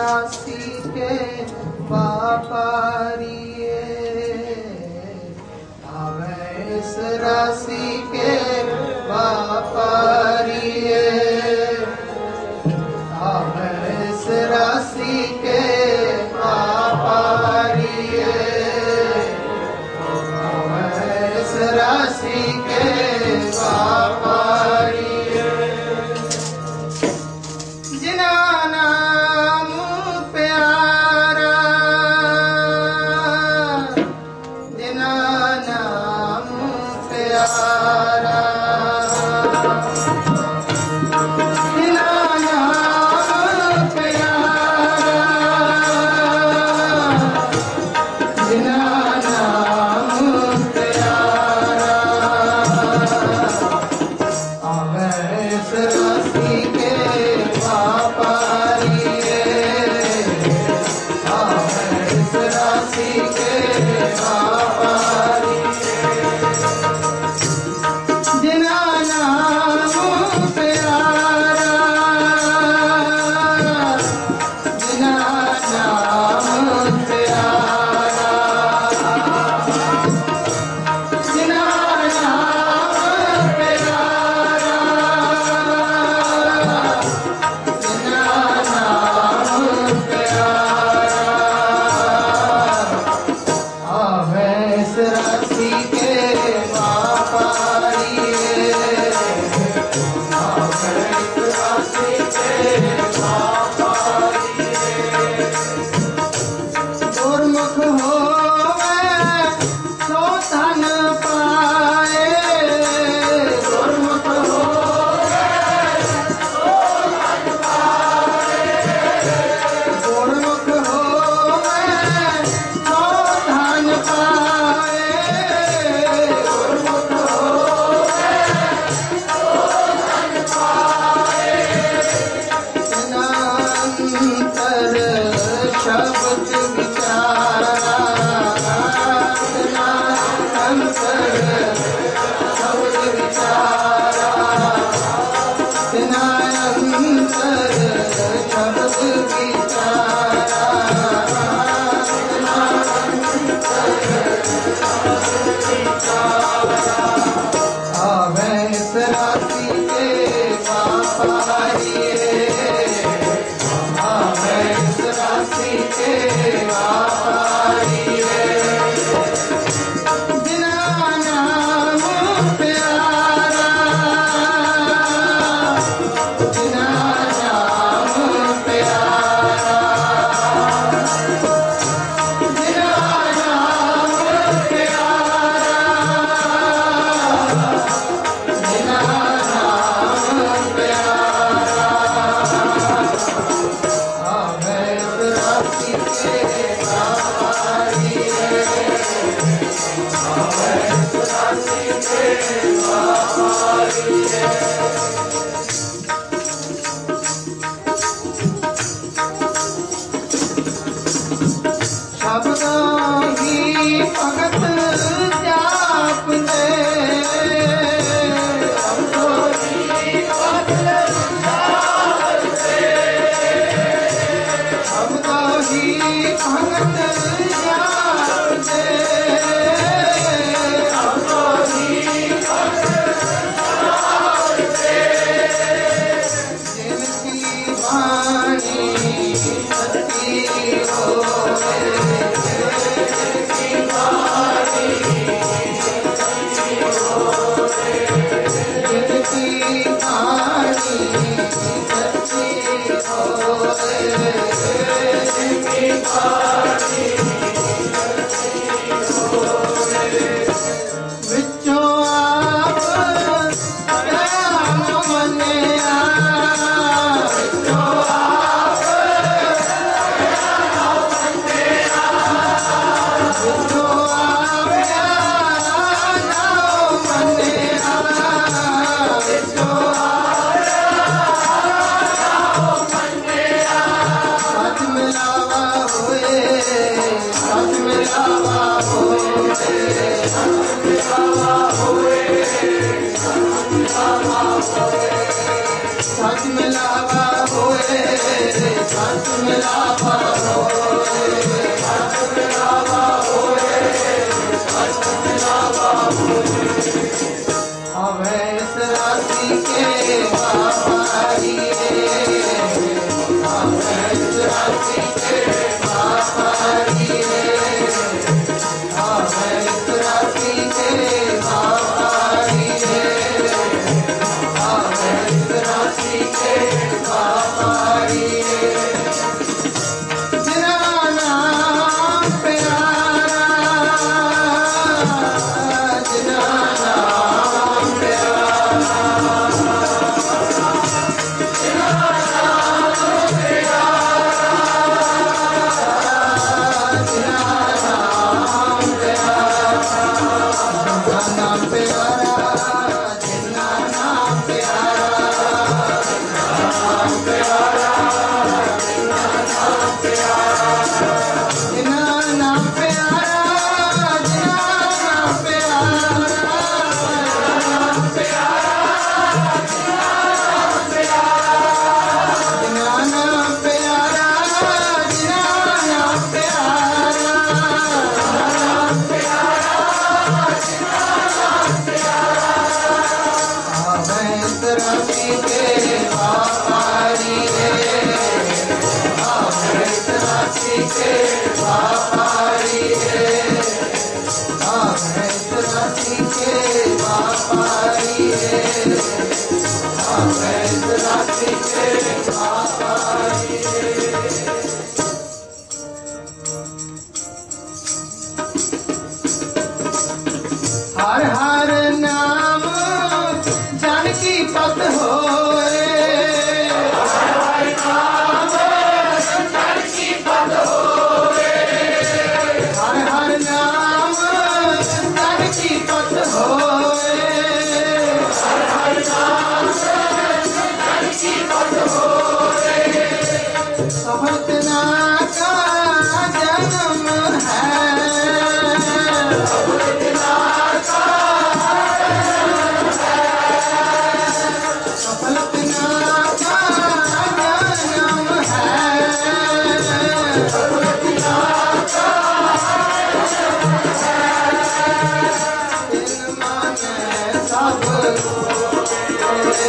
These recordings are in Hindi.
राशि के व्यापारिये, इस राशि के व्यापारिये, इस राशि के व्यापारिये, इस राशि के व्यापारिये। जिना नाम प्यारा, जिना नाम प्यारा, जिना नाम प्यारा, जिना नाम प्यारा, इस राशि के व्यापारिये, इस राशि के व्यापारिये। जिना नाम प्यारा, जिना नाम प्यारा, जिना नाम प्यारा, जिना नाम प्यारा, इस राशि के व्यापारिये, इस राशि के व्यापारिये। गुरमुख होवे सो धन पाए, गुरमुख होवे सो धन पाए, गुरमुख होवे सो धन पाए, गुरमुख होवे सो धन पाए। अनंतर शब्द विचारा, अनंतर शब्द विचारा, अनंतर शब्द विचारा, इस राशि के व्यापारिये, इस राशि के व्यापारिये। जिना नाम प्यारा, जिना नाम प्यारा, जिना नाम प्यारा, जिना नाम प्यारा, इस राशि के व्यापारिये, इस राशि के व्यापारिये। शब्द ही भगत जाप दे, शब्द ही भगत जाप दे, शब्द ही भगत जाप दे, शब्द ही भगत जाप दे। जिनकी वाणी सच्ची होवे, जिनकी वाणी सच्ची होवे, जिनकी वाणी सच्ची होवे, जिनकी वाणी सच्ची होवे। विचों आप राम मनिया, विचों आप राम मनिया, विचों आप राम मनिया, विचों आप राम मनिया। सच मिलावा होए, सच मिलावा होए, सच मिलावा होए, सच मिलावा होए। सच मिलावा होए, सच मिलावा होए, सच मिलावा होए, सच मिलावा होए। हवे इस राशि के व्यापारिये, हवे इस राशि के व्यापारिये, हवे इस राशि के व्यापारिये, हवे इस राशि के व्यापारिये। जिना नाम प्यारा, जिना नाम प्यारा, जिना नाम प्यारा, जिना नाम प्यारा, जिना नाम प्यारा, नाम प्यारा, जिना नाम प्यारा, जिना नाम प्यारा, जिना नाम प्यारा, नाम प्यारा, जिना नाम प्यारा, जिना नाम प्यारा, नाम प्यारा, जिना नाम प्यारा। हवे इस राशि के व्यापारिये, हवे इस राशि के व्यापारिये, हवे इस राशि के व्यापारिये, हवे इस राशि के व्यापारिये। हर हर नाम जानकी पत होए, हर हर नाम जानकी पत होए, हर हर नाम जानकी पत होए, हर हर नाम जानकी पत होए। सफलतना का जन्म है, सफलतना का सफलतना का जन्म है, सफलतना का जन्म है। दिन माने सब कोए,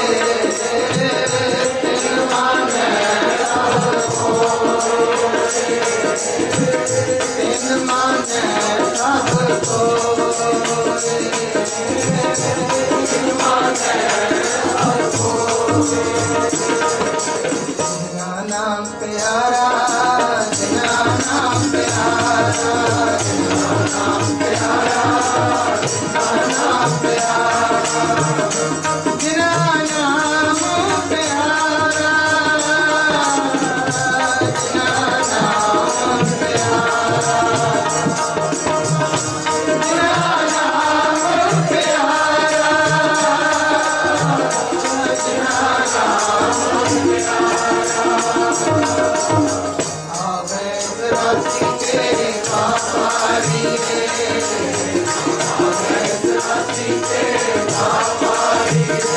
दिन माने सब कोए, दिन माने सब कोए, दिन माने सब कोए। जिना नाम प्यारा, जिना नाम प्यारा, जिना नाम प्यारा, जिना नाम प्यारा, जिना नाम प्यारा, जिना नाम प्यारा, जिना नाम प्यारा, जिना नाम हवे इस राशि के व्यापारिये, हवे इस राशि के व्यापारिये,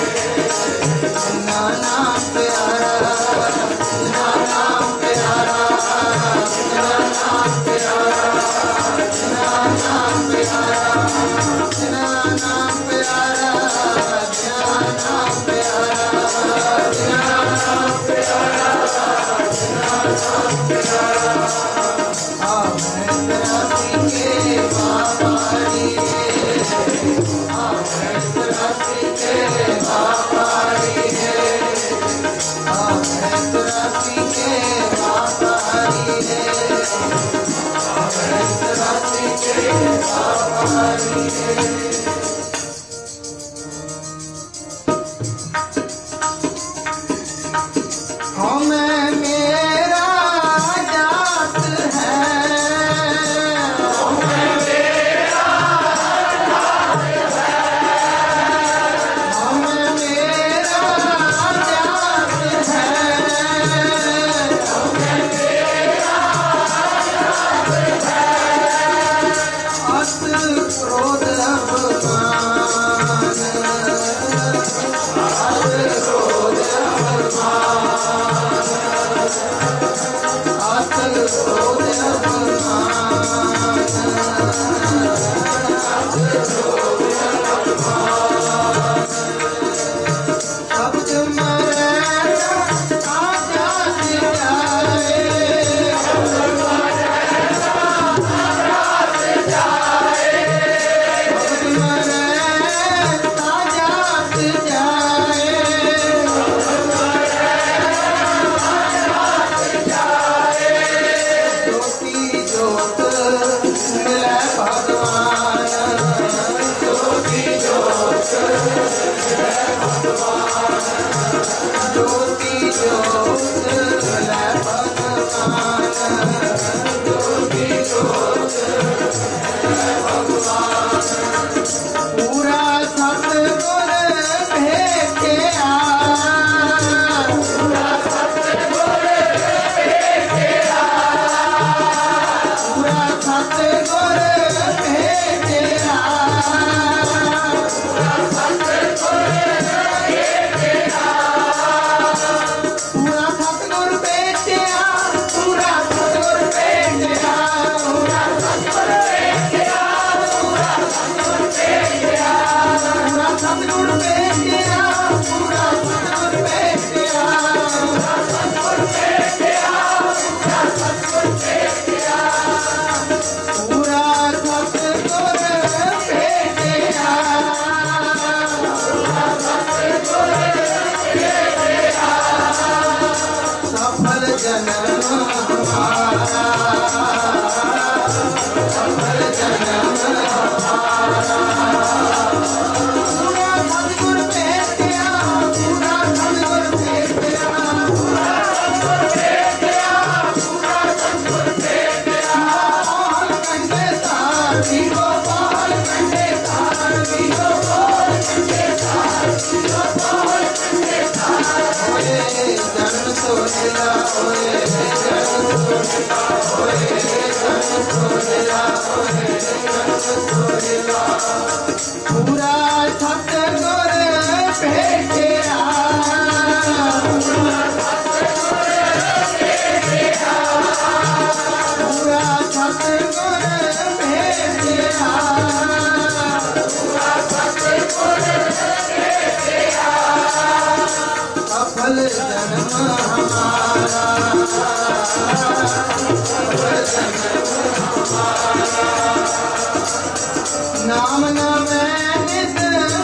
नाम न मैं नित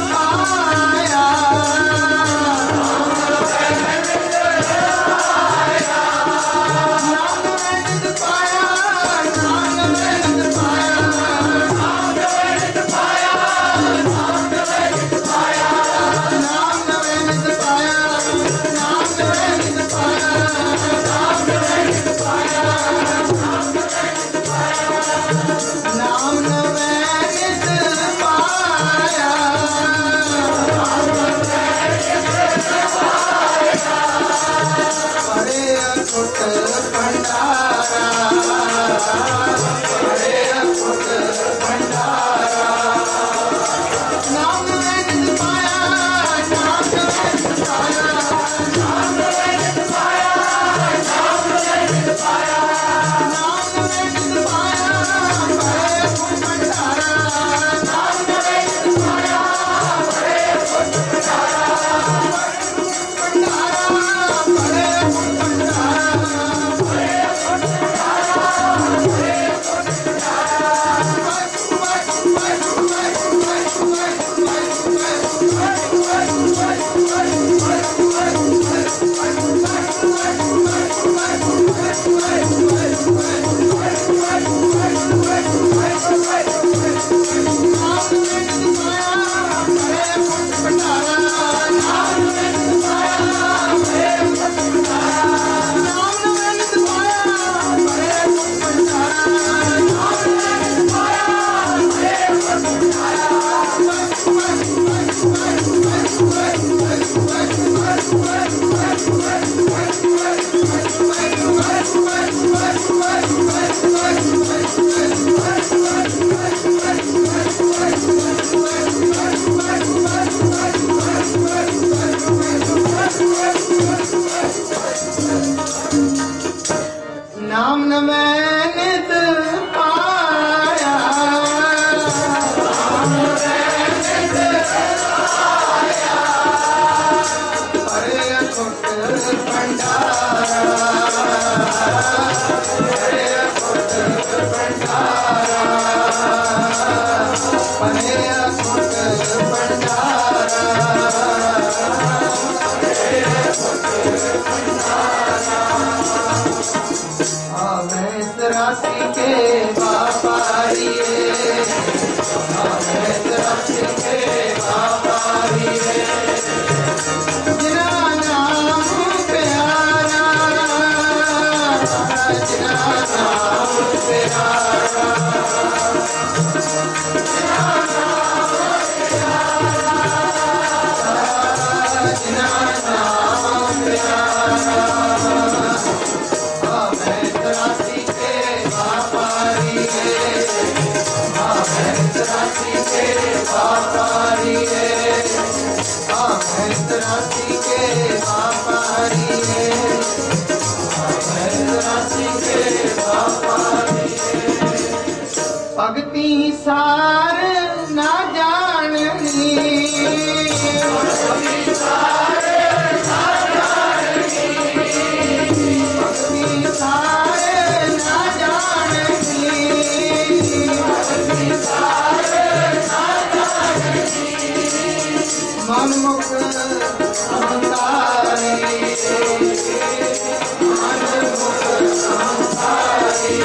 पाया, नाम मैं नित पाया, नाम मैं नित पाया, नाम मैं नित पाया, नाम मैं नित पाया, नाम मैं नित पाया, नाम मैं नित पाया, नाम मैं नित पाया, नाम न मैं नित पाया, बड़े अखुट भंडारा, बड़े अखुट भंडारा, नाम मैं नित पाया, नाम मैं नित पाया, नाम मैं नित पाया, नाम मैं नित पाया, नाम मैं नित पाया, बड़े अखुट भंडारा, नाम मैं नित पाया, बड़े अखुट भंडारा, भंडारा, बड़े अखुट भंडारा, बड़े अखुट भंडारा, बड़े अखुट नाम न मैं नित पाया, बड़े अखुट भंडारा, बड़े अखुट भंडारा, बड़े अखुट भंडारा, बड़े अखुट भंडारा, आवे राशि के बाबा हरिए, राशि के बाबा हरिए। भक्ति सार ना जाननी, भक्ति सार ना जाननी, भक्ति सार ना जाननी, भक्ति सार ना जाननी। मनमुख अहंकारी, मनमुख अहंकारी,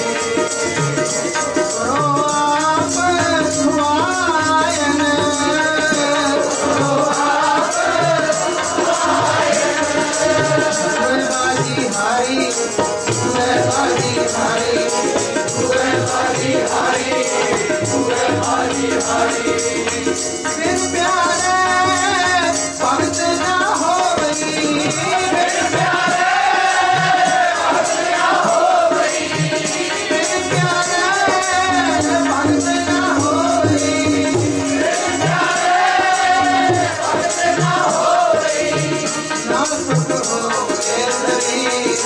करो आप सुभायन, करो आप सुभायन। बाजी हारी, बाजी हारी, बाजी हारी, बाजी हारी। बिन प्यारे भक्त ना होवई, बिन प्यारे भक्त ना होवई, बिन प्यारे भक्त ना होवई, बिन प्यारे भक्त ना होवई। ना सुख होवे शरीर,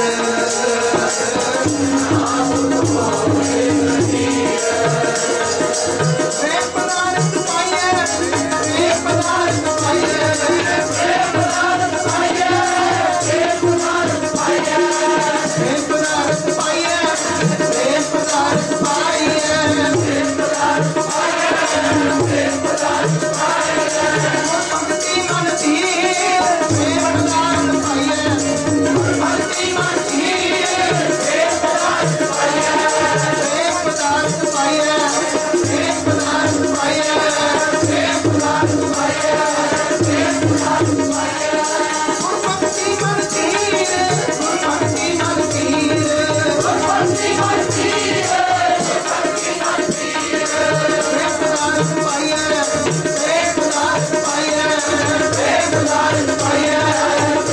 ना सुख होवे शरीर। प्रेम पदार्थ पाइए, प्रेम पदार्थ पाइए, प्रेम पदार्थ पाइए, प्रेम पदार्थ पाइए, प्रेम पदार्थ पाइए, प्रेम पदार्थ पाइए, प्रेम पदार्थ पाइए, प्रेम पदार्थ पाइए। भक्ति मन धीर, प्रेम पदार्थ पाइए, भक्ति मन धीर, प्रेम पदार्थ पाइए, प्रेम पदार्थ पाइए, प्रेम पदार्थ पाइए, प्रेम पदार्थ पाइए, प्रेम पदार्थ पाइए। भक्ति मन धीर, भक्ति मन धीर, भक्ति मन धीर, भक्ति मन धीर। प्रेम पदार्थ पाइए, प्रेम पदार्थ पाइए, प्रेम पदार्थ पाइए,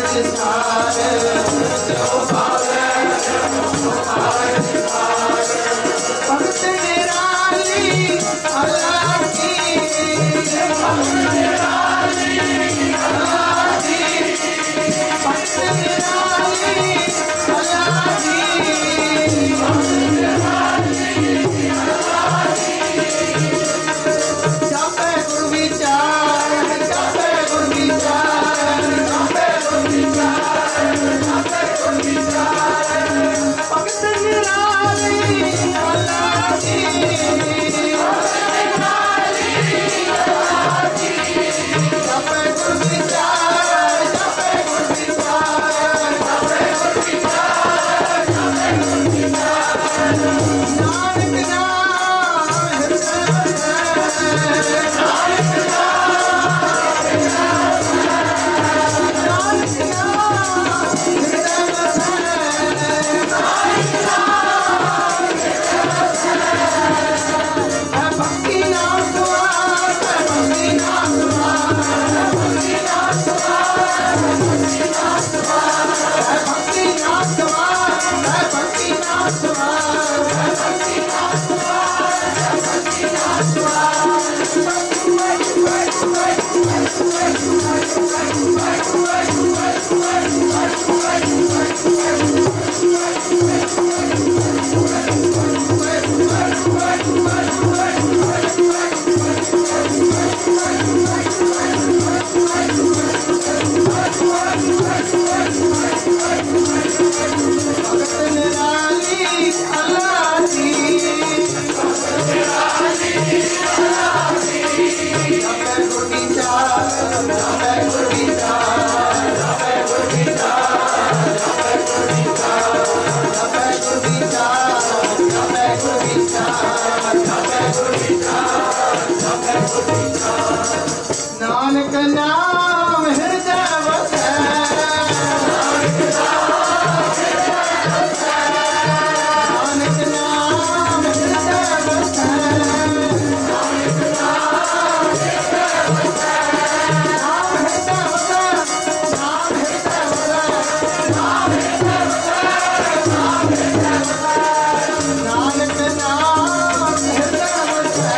नानक नाम हृदय वसै नानक नाम हृदय वसै नाम हृदय वसै नाम हृदय वसै नाम हृदय वसै नाम हृदय वसै नाम हृदय वसै नानक नाम हृदय वसै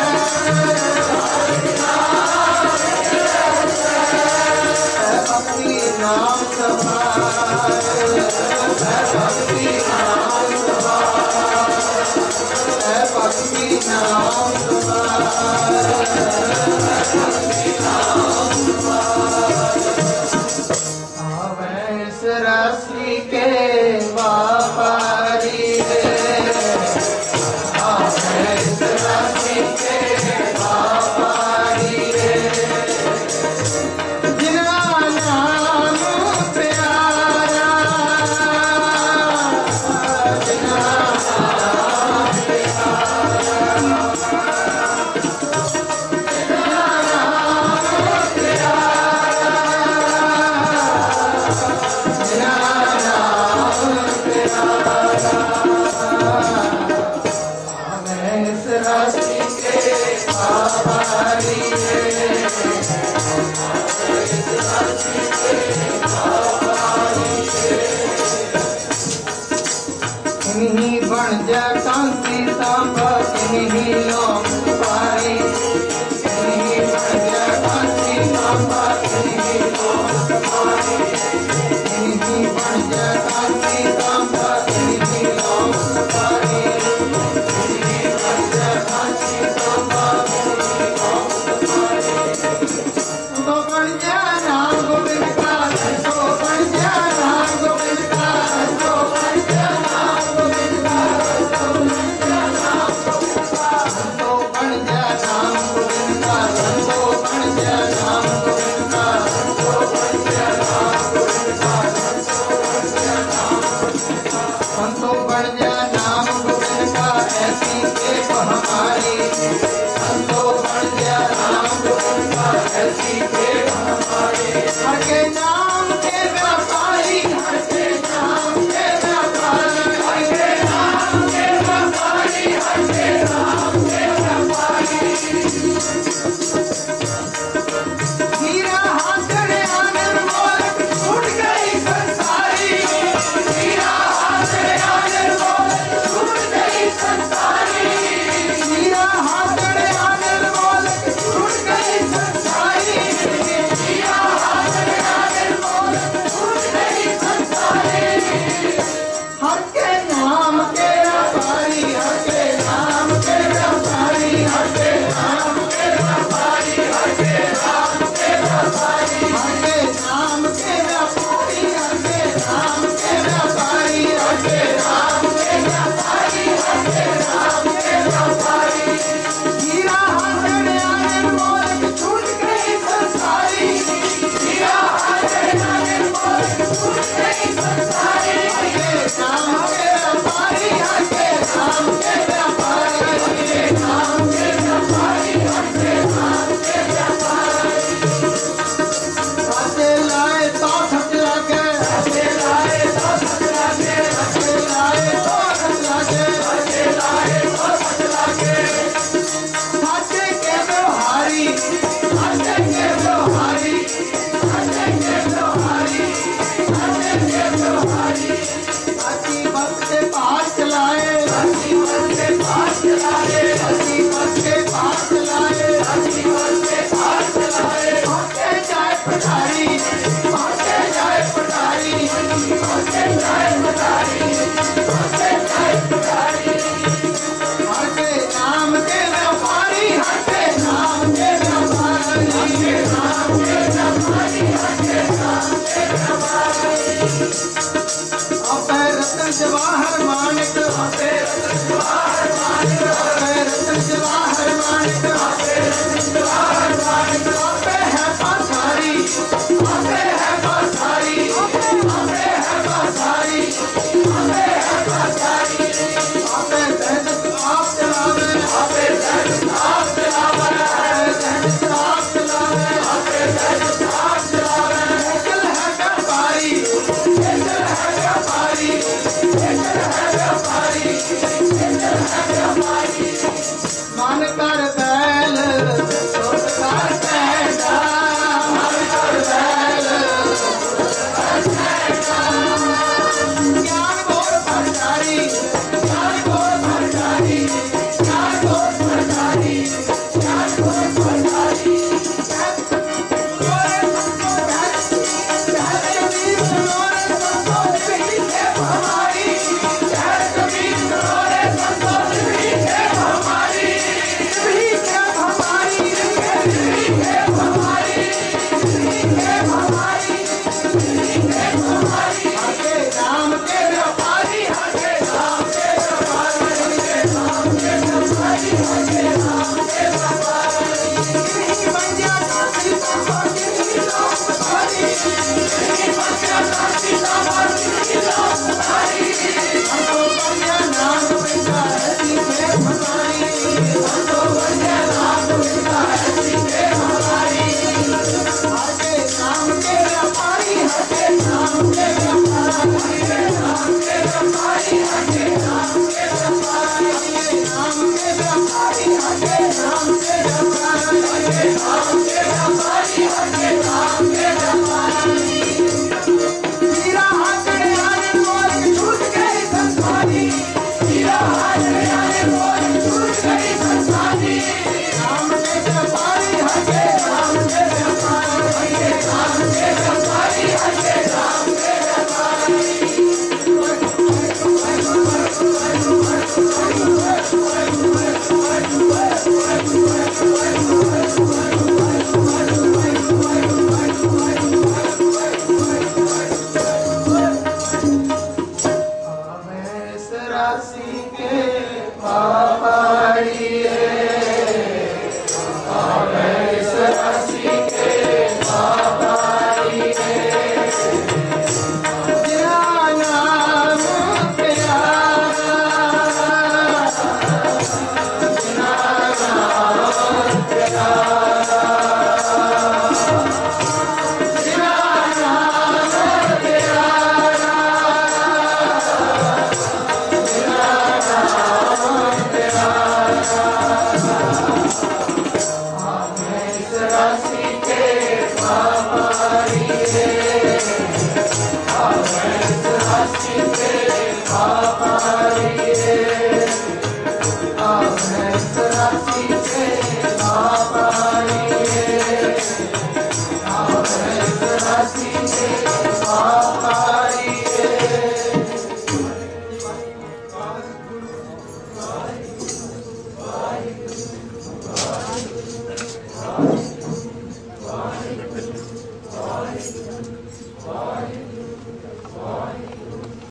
भक्ति नाम समाय भक्ति नाम समाय भक्ति नाम समाय इस राशि के व्यापारी इस राशि के व्यापारी बन जा कांसी सांबा किन्हीं लोग पाए किन्हीं बन जा कांसी सांबा किन्हीं लोग पाए किन्हीं बन जा कांसी सांबा किन्हीं लोग पाए किन्हीं बन जा कांसी सांबा किन्हीं लोग पाए तो बन जा नाम गोविंद का सो आपे रतन जवाहर मानिक आपे